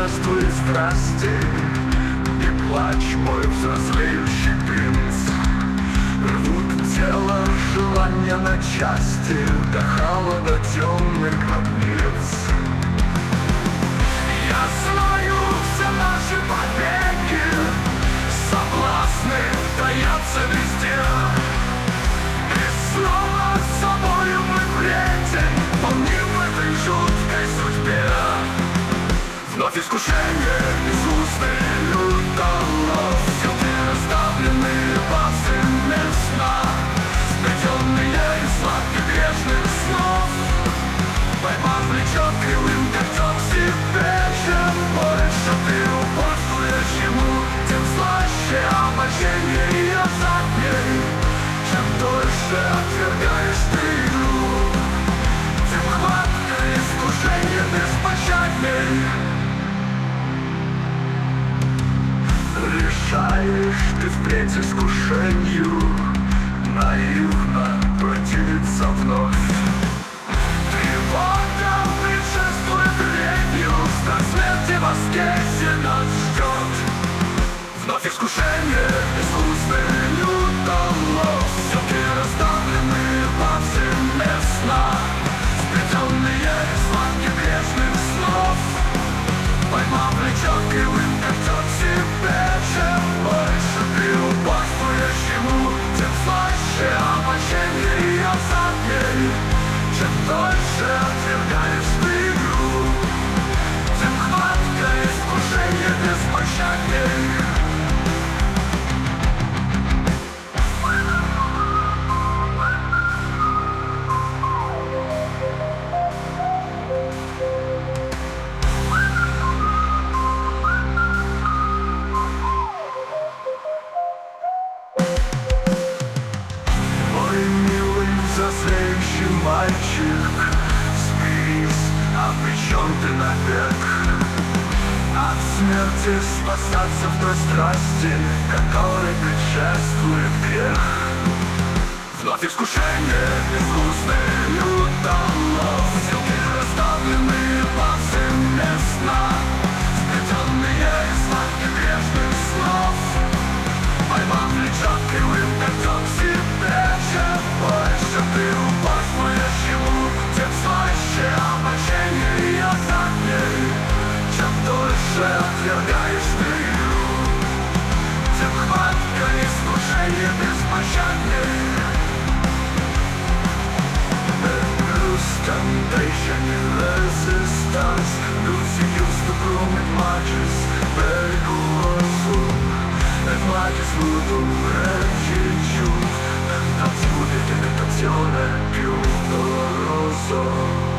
путешествуй страсти, и плач мой взрослеющий принц. Рвут тело желания на части, до холода темных гробниц. Я знаю, все наши побеги, соблазны таятся везде. И снова с собою мы встретим, помним в этой жуткой судьбе. Вновь искушение, безвкусные лютолов, силки расставленные повсеместно, сплетенные из сладких грешных снов. Поймав влечет кривым кольцом к себе, чем больше ты упорствуешь ему, тем слаще обольщение и азартней. Чем дольше отвергаешь ты игру, тем хватка искушения беспощадней. Решаешь ты впредь искушению наивно противиться вновь. Тревога предшествует ревью, страх смерти воскресе нас ждет. Вновь искушение, искусный лютолов, силки расставленные повсеместно, сплетенные из сладких грешных снов. Поймав влечет кривым кольцом к себе, чем больше ты упорствуешь ему, тем слаще обольщение и азартней. Чем дольше отвергаешь ты игру, тем хватка искушения беспощадней. Взрослеющий мальчик, смирись, обречен ты навек. От смерти спасаться в той страсти, которой предшествует грех. Вновь искушение, безвкусный лютолов, силки расставленные повсеместно, сплетенные из сладких грешных снов. Поймав влечет кривым кольцом к себе, чем больше ты упорствуешь ему, тем слаще обольщение и азартней. Чем дольше отвергаешь ты игру, тем хватка искушения беспощадней. Temptation and resistance, losing used to groom it matches, very cool. Et matches voodoo, gratitude, that's good, tentazione più doloroso.